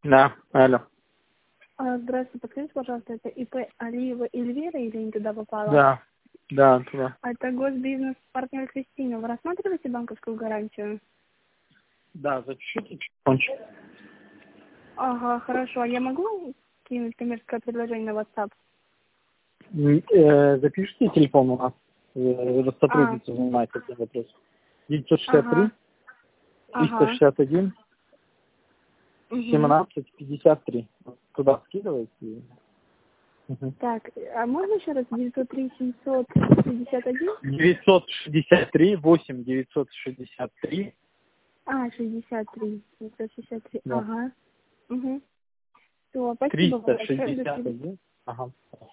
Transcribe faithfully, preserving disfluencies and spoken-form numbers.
Да, алло. А, Здравствуйте, подскажите, пожалуйста, это ИП Алиева Эльвира или не туда попала? Да, да, туда. А это госбизнес-партнер Кристина. Вы рассматриваете банковскую гарантию? Да, запишите телефончик. Ага, хорошо. А я могу кинуть коммерческое предложение на WhatsApp? М, э, Запишите телефон у нас. Э, А, Сотрудница занимается этим вопросом. девятьсот шестьдесят три, ага, триста ага. шестьдесят один, Угу. семнадцать пятьдесят три. Туда скидывайте. и- Мгм. Так, а можно еще раз девятьсот три семьсот шестьдесят один? девятьсот шестьдесят три, восемь девятьсот шестьдесят три. А, шестьдесят три. девятьсот шестьдесят три. Да. Ага. Угу. Все, спасибо вам триста большое. До шестьдесят свидания. один. Ага.